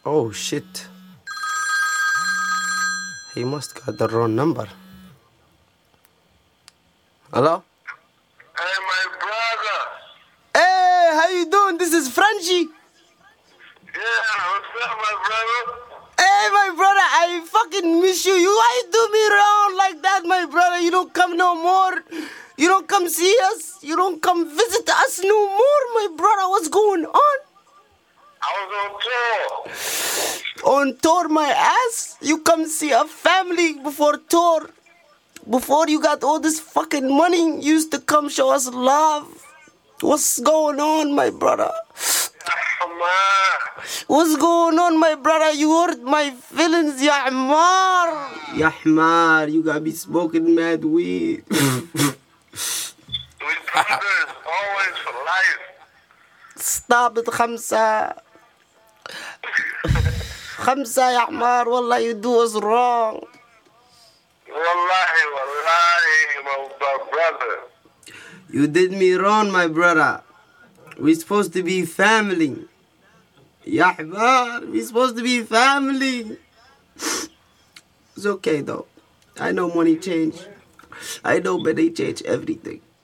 Oh shit. He must got the wrong number. Hello? Hey, my brother. Hey, how you doing? This is Frenchie. Yeah, what's up, my brother? Hey, my brother, I fucking miss you. Why you do me wrong like that, my brother? You don't come no more. You don't come see us. You don't come visit us no more, my brother. What's going on? I was on tour. On tour, my ass? You come see a family before tour. Before you got all this fucking money, you used to come show us love. What's going on, my brother? What's going on, my brother? You hurt my feelings, ya Ahmar. Ya Ahmar, you got me smoking mad weed. We brothers, always for life. Stop it, Khamsa. Khamsa, ya Ahmar, wallah, you do us wrong. Wallahi, my brother. You did me wrong, my brother. We're supposed to be family. Ya Ahmar, we're supposed to be family. It's okay, though. I know money change. I know money change everything.